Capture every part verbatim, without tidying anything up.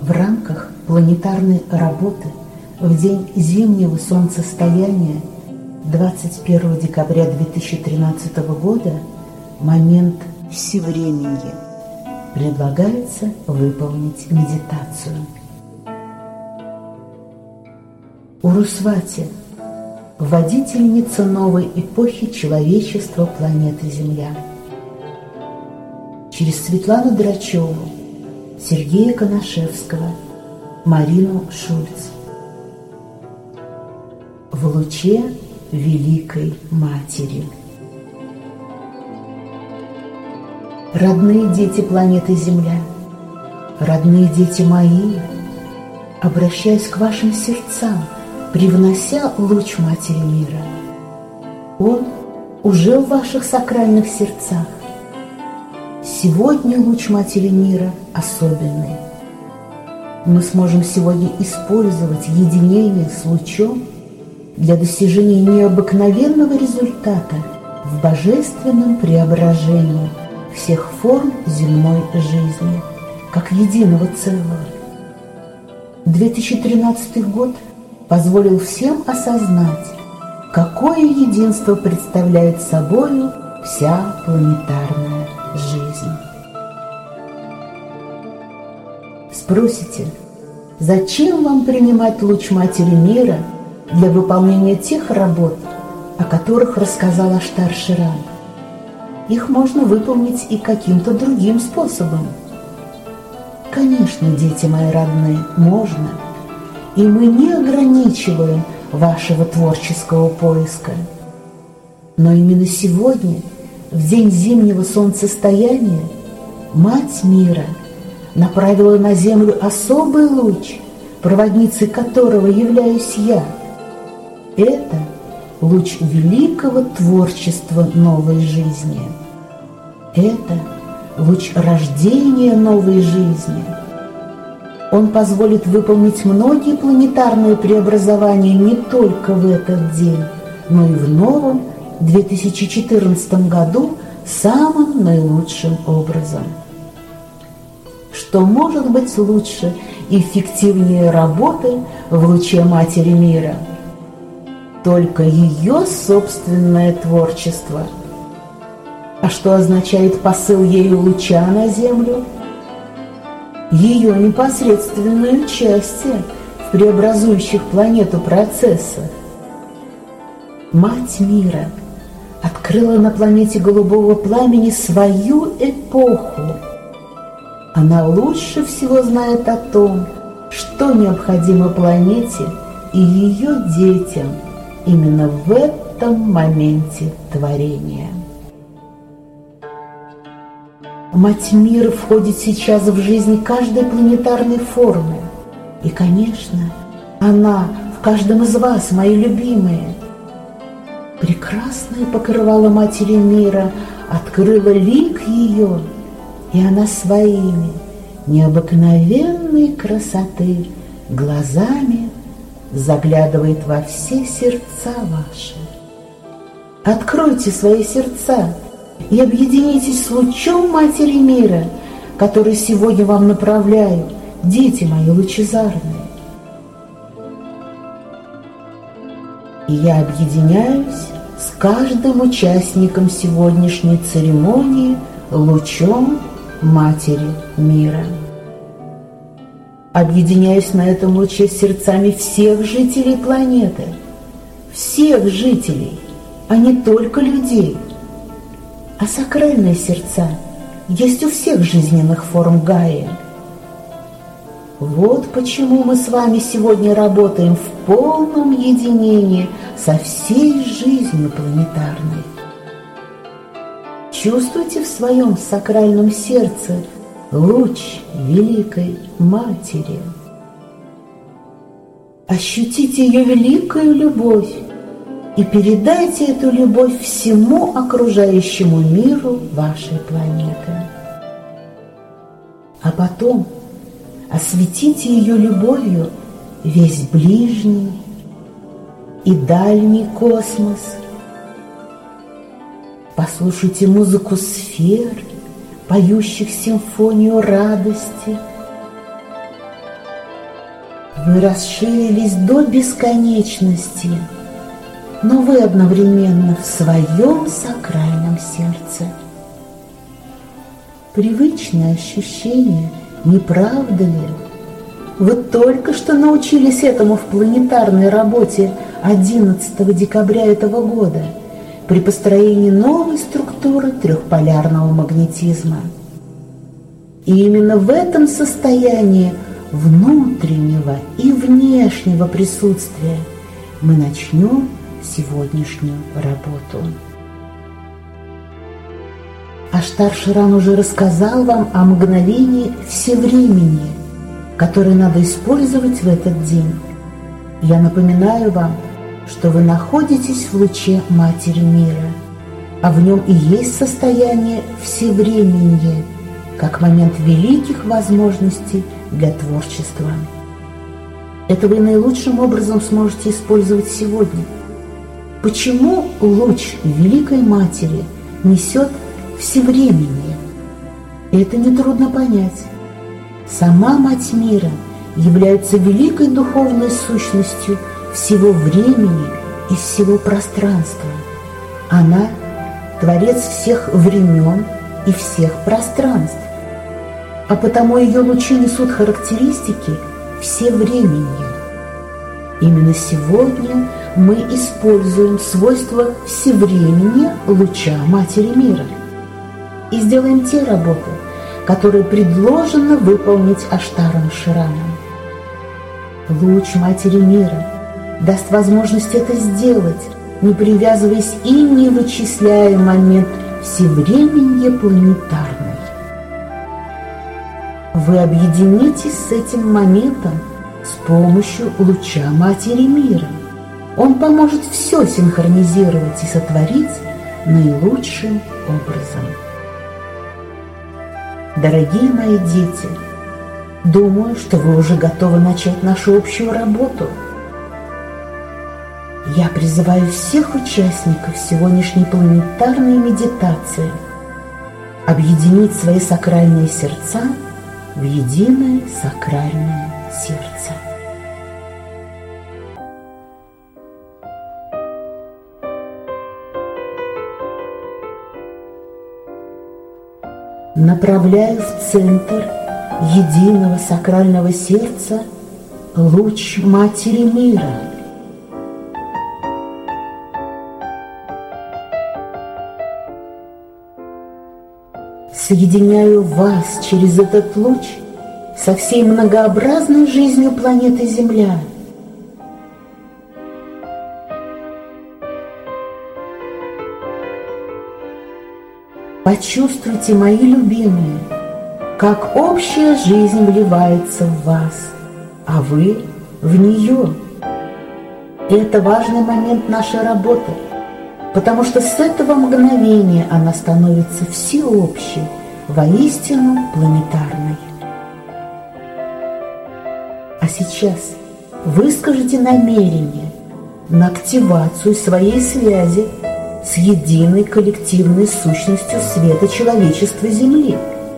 В рамках планетарной работы в день зимнего солнцестояния двадцать первого декабря две тысячи тринадцатого года, момент всевременья, предлагается выполнить медитацию. Урусвати, водительница новой эпохи человечества планеты Земля. Через Светлану Драчеву, Сергея Коношевского, Марину Шульц. В луче Великой Матери. Родные дети планеты Земля, родные дети мои, обращаясь к вашим сердцам, привнося луч Матери Мира. Он уже в ваших сакральных сердцах. Сегодня луч Матери Мира особенный. Мы сможем сегодня использовать единение с лучом для достижения необыкновенного результата в божественном преображении всех форм земной жизни, как единого целого. две тысячи тринадцатый год позволил всем осознать, какое единство представляет собою вся планетарная жизнь. Спросите, зачем вам принимать луч Матери Мира для выполнения тех работ, о которых рассказал Аштар Ширан? Их можно выполнить и каким-то другим способом. Конечно, дети мои родные, можно. И мы не ограничиваем вашего творческого поиска. Но именно сегодня, в день зимнего солнцестояния, Мать Мира направила на Землю особый луч, проводницей которого являюсь я. Это луч великого творчества новой жизни. Это луч рождения новой жизни. Он позволит выполнить многие планетарные преобразования не только в этот день, но и в новом две тысячи четырнадцатом году самым наилучшим образом. Что может быть лучше и эффективнее работы в луче Матери Мира? Только ее собственное творчество. А что означает посыл ею луча на Землю? Ее непосредственное участие в преобразующих планету процессах. Мать Мира открыла на планете голубого пламени свою эпоху. Она лучше всего знает о том, что необходимо планете и ее детям именно в этом моменте творения. Мать Мира входит сейчас в жизнь каждой планетарной формы. И, конечно, она в каждом из вас, мои любимые. Прекрасное покрывало Матери Мира открыло лик ее, и она своими необыкновенной красоты глазами заглядывает во все сердца ваши. Откройте свои сердца и объединитесь с лучом Матери Мира, который сегодня вам направляю, дети мои лучезарные. И я объединяюсь с каждым участником сегодняшней церемонии лучом Матери Мира. Объединяюсь на этом луче с сердцами всех жителей планеты, всех жителей, а не только людей. А сакральные сердца есть у всех жизненных форм Гаи. Вот почему мы с вами сегодня работаем в полном единении со всей жизнью планетарной. Чувствуйте в своем сакральном сердце луч Великой Матери. Ощутите ее великую любовь и передайте эту любовь всему окружающему миру вашей планеты. А потом осветите ее любовью весь ближний и дальний космос. Послушайте музыку сфер, поющих симфонию радости. мы расширились до бесконечности, но вы одновременно в своем сакральном сердце. Привычное ощущение, не правда ли? Вы только что научились этому в планетарной работе одиннадцатого декабря этого года при построении новой структуры трехполярного магнетизма. И именно в этом состоянии внутреннего и внешнего присутствия мы начнем сегодняшнюю работу. Аштар Ширан уже рассказал вам о мгновении всевремени, которое надо использовать в этот день. Я напоминаю вам, что вы находитесь в луче Матери Мира, а в нем и есть состояние всевременья, как момент великих возможностей для творчества. Это вы наилучшим образом сможете использовать сегодня. Почему луч Великой Матери несет всевременье? Это нетрудно понять. Сама Мать Мира является великой духовной сущностью всего времени и всего пространства. Она – Творец всех времен и всех пространств, а потому ее лучи несут характеристики всевременья. Именно сегодня мы используем свойства всевременья луча Матери Мира и сделаем те работы, которые предложено выполнить Аштаром Шираном. Луч Матери Мира даст возможность это сделать, не привязываясь и не вычисляя момент всевременья планетарный. Вы объединитесь с этим моментом с помощью луча Матери Мира. Он поможет все синхронизировать и сотворить наилучшим образом. Дорогие мои дети, думаю, что вы уже готовы начать нашу общую работу. Я призываю всех участников сегодняшней планетарной медитации объединить свои сакральные сердца в единое сакральное сердце. Направляю в центр единого сакрального сердца луч Матери Мира. Соединяю вас через этот луч со всей многообразной жизнью планеты Земля. Почувствуйте, мои любимые, как общая жизнь вливается в вас, а вы в нее. И это важный момент нашей работы, потому что с этого мгновения она становится всеобщей, воистину планетарной. А сейчас выскажите намерение на активацию своей связи с единой коллективной сущностью света человечества Земли.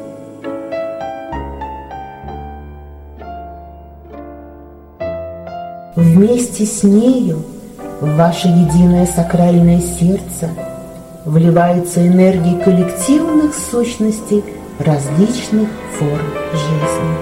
Вместе с нею в ваше единое сакральное сердце вливаются энергии коллективных сущностей различных форм жизни.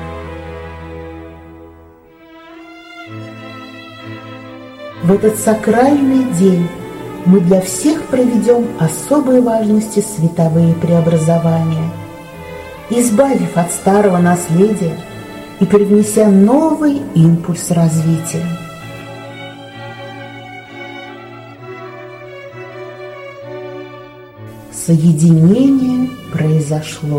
В этот сакральный день мы для всех проведем особой важности световые преобразования, избавив от старого наследия и привнеся новый импульс развития. Соединение произошло.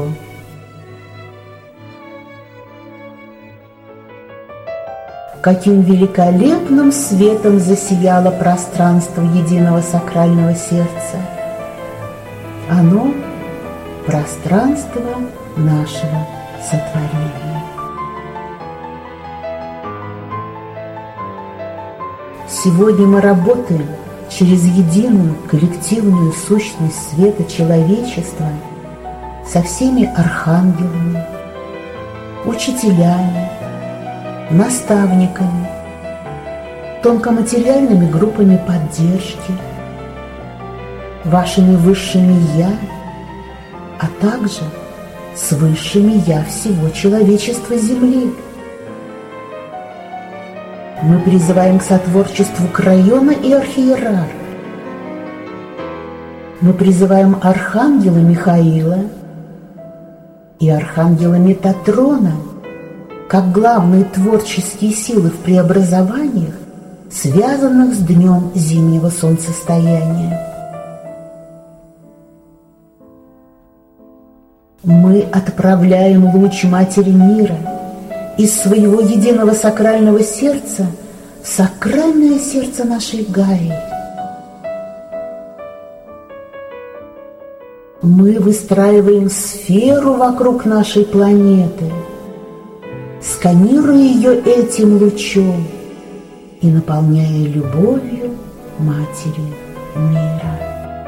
Каким великолепным светом засияло пространство единого сакрального сердца. Оно – пространство нашего сотворения. Сегодня мы работаем через единую коллективную сущность света человечества со всеми архангелами, учителями, наставниками, тонкоматериальными группами поддержки, вашими высшими «я», а также с высшими «я» всего человечества Земли. Мы призываем к сотворчеству Крайона и Архиерарха. Мы призываем Архангела Михаила и Архангела Метатрона как главные творческие силы в преобразованиях, связанных с днем зимнего солнцестояния. Мы отправляем луч Матери Мира из своего единого сакрального сердца в сакральное сердце нашей Гаи. Мы выстраиваем сферу вокруг нашей планеты, сканируя ее этим лучом и наполняя любовью Матери Мира.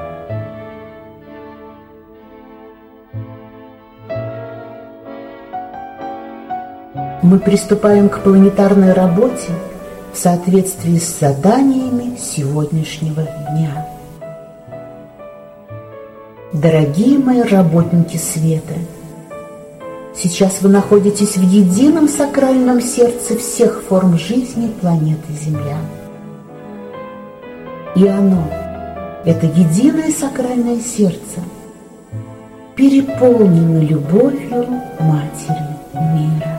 Мы приступаем к планетарной работе в соответствии с заданиями сегодняшнего дня. Дорогие мои работники света, сейчас вы находитесь в едином сакральном сердце всех форм жизни планеты Земля. И оно, это единое сакральное сердце, переполнено любовью Матери Мира.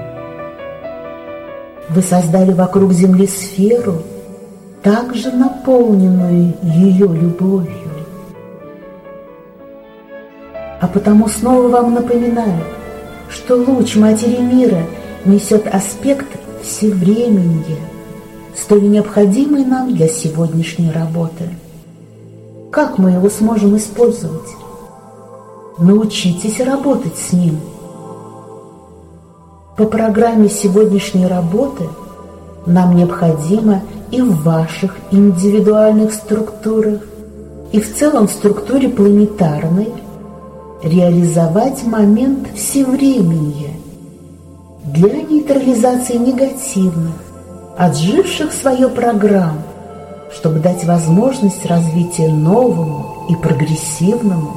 Вы создали вокруг Земли сферу, также наполненную ее любовью. А потому снова вам напоминаю, что луч Матери Мира несет аспект всевременья, столь необходимый нам для сегодняшней работы. Как мы его сможем использовать? Научитесь работать с ним. По программе сегодняшней работы нам необходимо и в ваших индивидуальных структурах, и в целом в структуре планетарной реализовать момент всевременья для нейтрализации негативных, отживших свое программ, чтобы дать возможность развития новому и прогрессивному.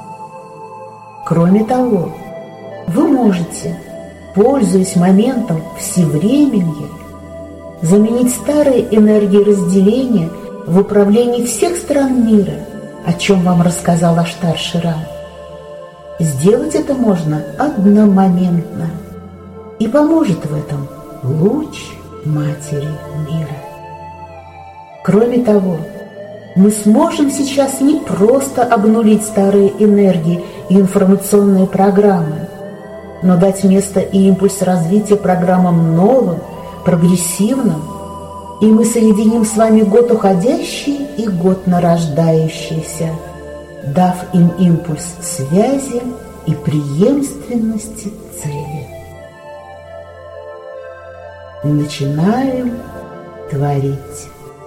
Кроме того, вы можете, пользуясь моментом всевременья, заменить старые энергии разделения в управлении всех стран мира, о чем вам рассказал Аштар Ширан. Сделать это можно одномоментно, и поможет в этом луч Матери Мира. Кроме того, мы сможем сейчас не просто обнулить старые энергии и информационные программы, но дать место и импульс развития программам новым, прогрессивным, и мы соединим с вами год уходящий и год нарождающийся, дав им импульс связи и преемственности цели. Начинаем творить.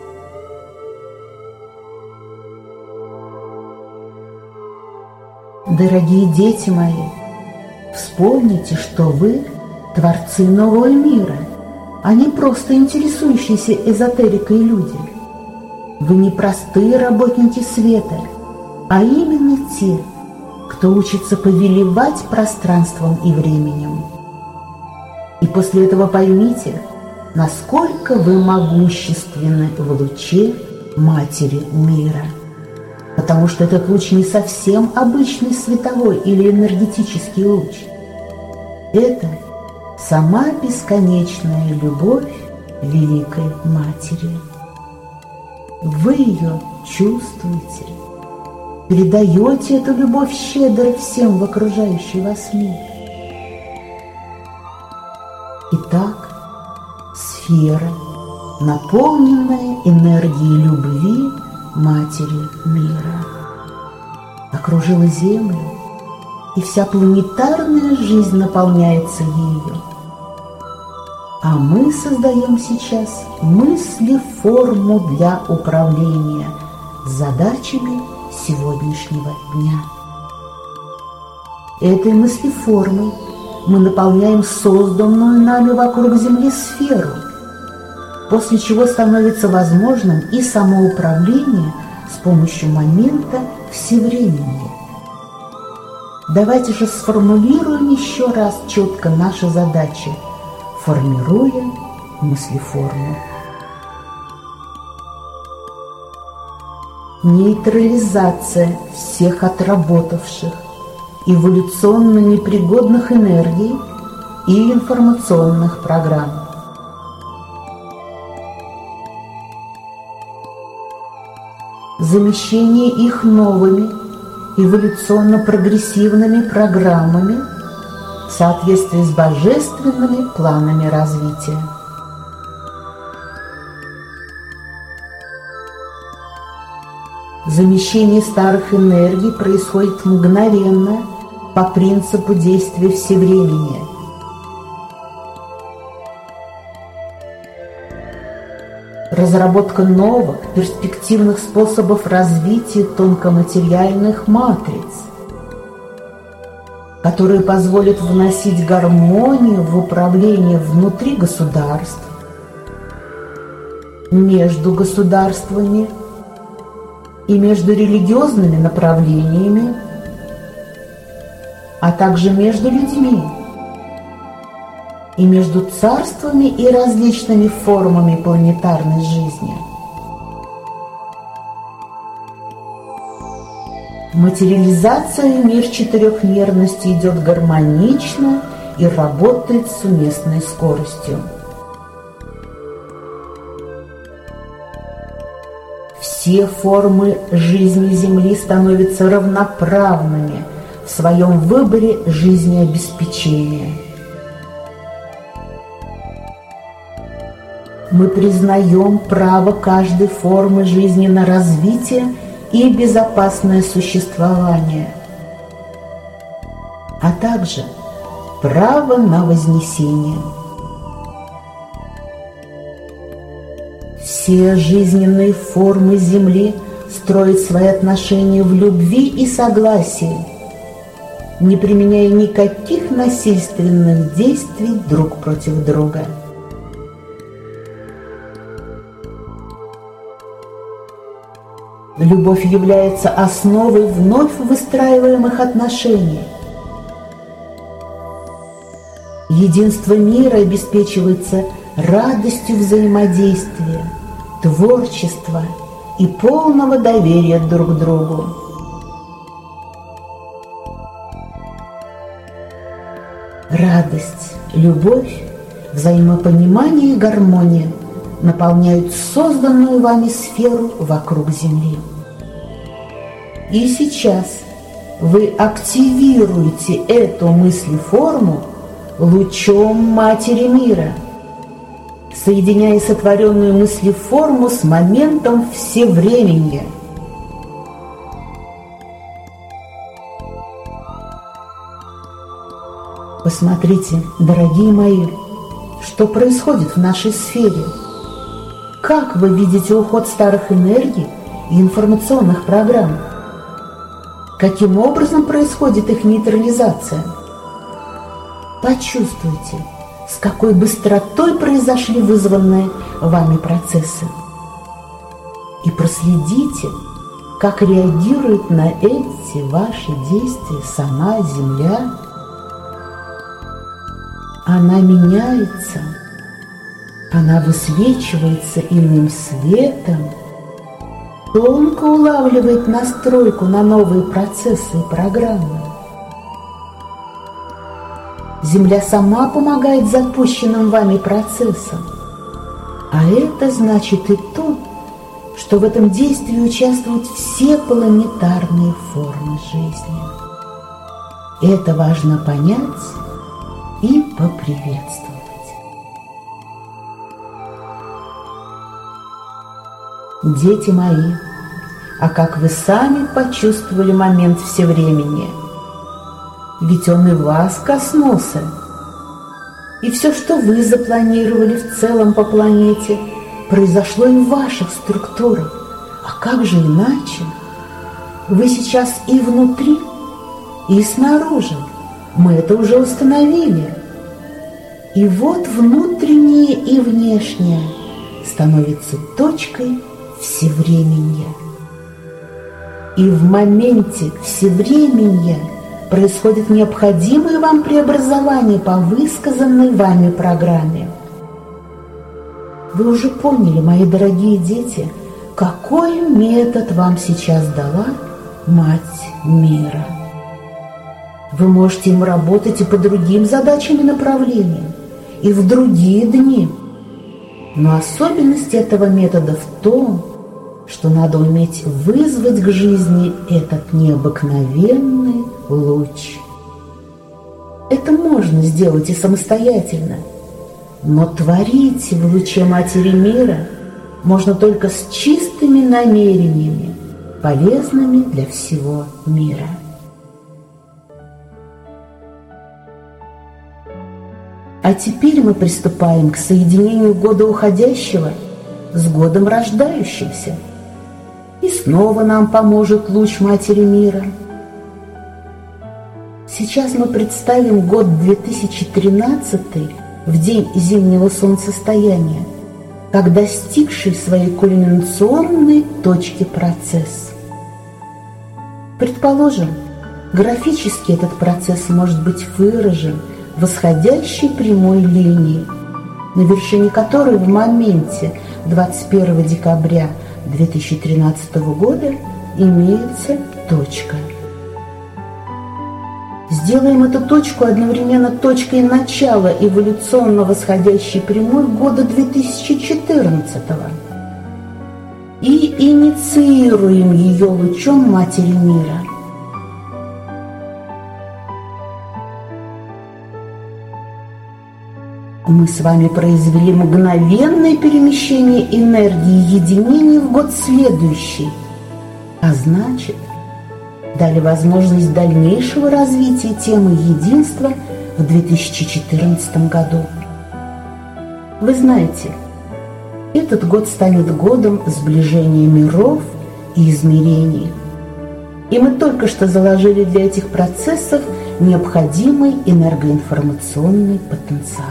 Дорогие дети мои, вспомните, что вы творцы нового мира, а не просто интересующиеся эзотерикой люди. Вы не простые работники света, а именно те, кто учится повелевать пространством и временем. И после этого поймите, насколько вы могущественны в луче Матери Мира. Потому что этот луч не совсем обычный световой или энергетический луч. Это сама бесконечная любовь Великой Матери. Вы ее чувствуете, передаете эту любовь щедро всем в окружающий вас мир. Итак, сфера, наполненная энергией любви Матери Мира, окружила Землю, и вся планетарная жизнь наполняется ею. А мы создаем сейчас мысли-форму для управления задачами сегодняшнего дня. Этой мыслеформой мы наполняем созданную нами вокруг Земли сферу, после чего становится возможным и самоуправление с помощью момента всевременья. Давайте же сформулируем еще раз четко наши задачи, формируя мыслеформу. Нейтрализация всех отработавших, эволюционно непригодных энергий и информационных программ. Замещение их новыми, эволюционно-прогрессивными программами в соответствии с божественными планами развития. Замещение старых энергий происходит мгновенно по принципу действия всевременья. Разработка новых, перспективных способов развития тонкоматериальных матриц, которые позволят вносить гармонию в управление внутри государств, между государствами и между религиозными направлениями, а также между людьми и между царствами и различными формами планетарной жизни. Материализация в мир четырехмерности идет гармонично и работает с уместной скоростью. Все формы жизни Земли становятся равноправными в своем выборе жизнеобеспечения. Мы признаем право каждой формы жизни на развитие и безопасное существование, а также право на вознесение. Все жизненные формы Земли строят свои отношения в любви и согласии, не применяя никаких насильственных действий друг против друга. Любовь является основой вновь выстраиваемых отношений. Единство мира обеспечивается радостью взаимодействия, творчества и полного доверия друг к другу. Радость, любовь, взаимопонимание и гармония наполняют созданную вами сферу вокруг Земли. И сейчас вы активируете эту мыслеформу лучом Матери Мира, соединяя сотворенную мыслеформу с моментом всевременья. Посмотрите, дорогие мои, что происходит в нашей сфере. Как вы видите уход старых энергий и информационных программ? Каким образом происходит их нейтрализация? Почувствуйте, с какой быстротой произошли вызванные вами процессы. И проследите, как реагирует на эти ваши действия сама Земля. Она меняется. Она высвечивается иным светом, тонко улавливает настройку на новые процессы и программы. Земля сама помогает запущенным вами процессам, а это значит и то, что в этом действии участвуют все планетарные формы жизни. Это важно понять и поприветствовать. Дети мои, а как вы сами почувствовали момент всевременья? Ведь он и вас коснулся. И все, что вы запланировали в целом по планете, произошло и в ваших структурах. А как же иначе? Вы сейчас и внутри, и снаружи мы это уже установили. И вот внутреннее и внешнее становится точкой всевременья. И в моменте всевременья происходит необходимое вам преобразование по высказанной вами программе. Вы уже поняли, мои дорогие дети, какой метод вам сейчас дала Мать Мира. Вы можете им работать и по другим задачам и направлениям, и в другие дни. Но особенность этого метода в том, что надо уметь вызвать к жизни этот необыкновенный луч. Это можно сделать и самостоятельно, но творить в луче Матери Мира можно только с чистыми намерениями, полезными для всего мира. А теперь мы приступаем к соединению года уходящего с годом рождающимся. И снова нам поможет луч Матери Мира. Сейчас мы представим год две тысячи тринадцатый в день зимнего солнцестояния, как достигший своей кульминационной точки процесс. Предположим, графически этот процесс может быть выражен восходящей прямой линией, на вершине которой в моменте двадцать первого декабря две тысячи тринадцатого года имеется точка. Сделаем эту точку одновременно точкой начала эволюционно восходящей прямой года две тысячи четырнадцатого и инициируем ее лучом Матери Мира. Мы с вами произвели мгновенное перемещение энергии единения в год следующий, а значит, дали возможность дальнейшего развития темы единства в две тысячи четырнадцатом году. Вы знаете, этот год станет годом сближения миров и измерений. И мы только что заложили для этих процессов необходимый энергоинформационный потенциал.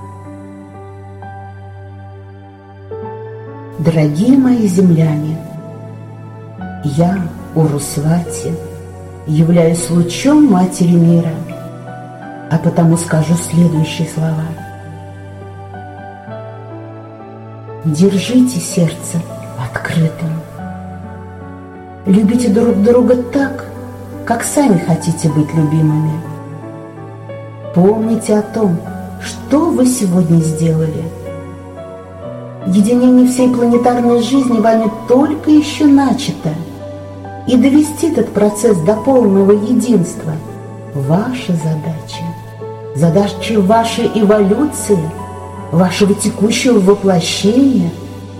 Дорогие мои земляне, я, Урусвати, являюсь лучом Матери Мира, а потому скажу следующие слова. Держите сердце открытым. Любите друг друга так, как сами хотите быть любимыми. Помните о том, что вы сегодня сделали. Единение всей планетарной жизни вами только еще начато, и довести этот процесс до полного единства – ваша задача, задача вашей эволюции, вашего текущего воплощения.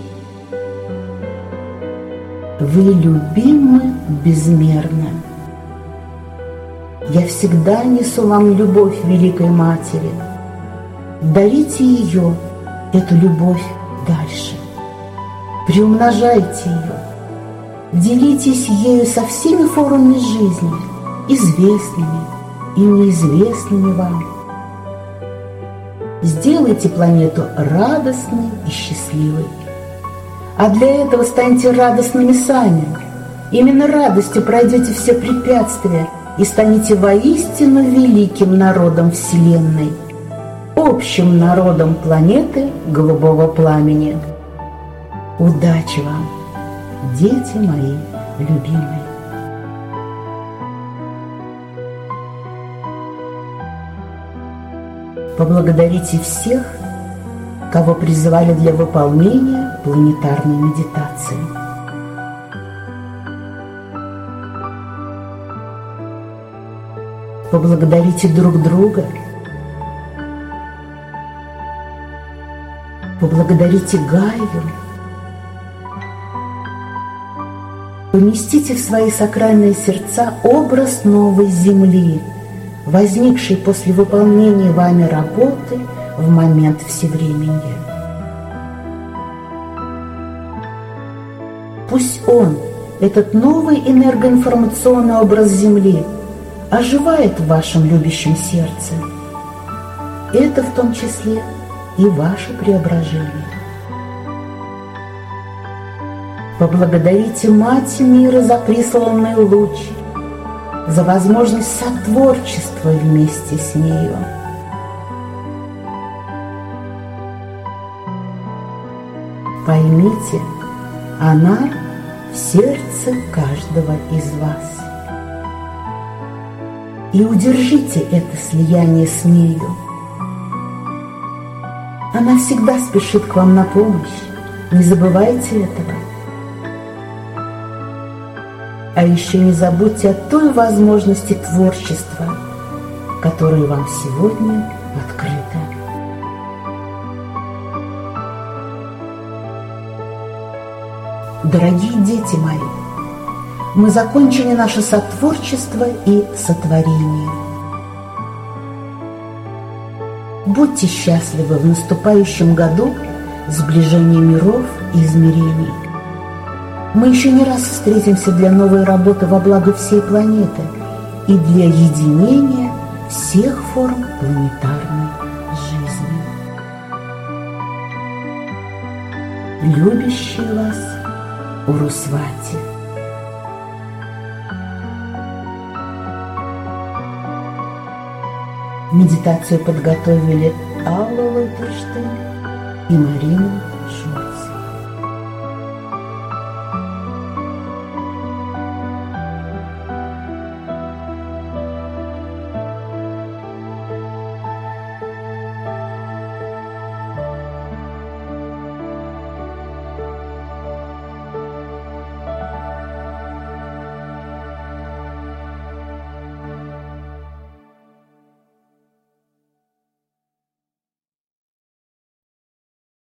Вы любимы безмерно. Я всегда несу вам любовь Великой Матери. Дарите ее, эту любовь, дальше. Приумножайте ее. Делитесь ею со всеми формами жизни, известными и неизвестными вам. Сделайте планету радостной и счастливой. А для этого станьте радостными сами. Именно радостью пройдете все препятствия и станете воистину великим народом Вселенной, общим народом планеты голубого пламени. Удачи вам, дети мои любимые! Поблагодарите всех, кого призывали для выполнения планетарной медитации. Поблагодарите друг друга. Поблагодарите Гаю. Поместите в свои сакральные сердца образ новой Земли, возникшей после выполнения вами работы в момент всевременья. Пусть он, этот новый энергоинформационный образ Земли, оживает в вашем любящем сердце. Это в том числе и ваше преображение. Поблагодарите Мать мира за присланный луч, за возможность сотворчества вместе с нею. Поймите, она в сердце каждого из вас. И удержите это слияние с нею. Она всегда спешит к вам на помощь, не забывайте этого. А еще не забудьте о той возможности творчества, которая вам сегодня открыта. Дорогие дети мои, мы закончили наше сотворчество и сотворение. Будьте счастливы в наступающем году сближения миров и измерений. Мы еще не раз встретимся для новой работы во благо всей планеты и для единения всех форм планетарной жизни. Любящий вас Урусвати. Медитацию подготовили Алла Лойтерштейн и Марина Шур.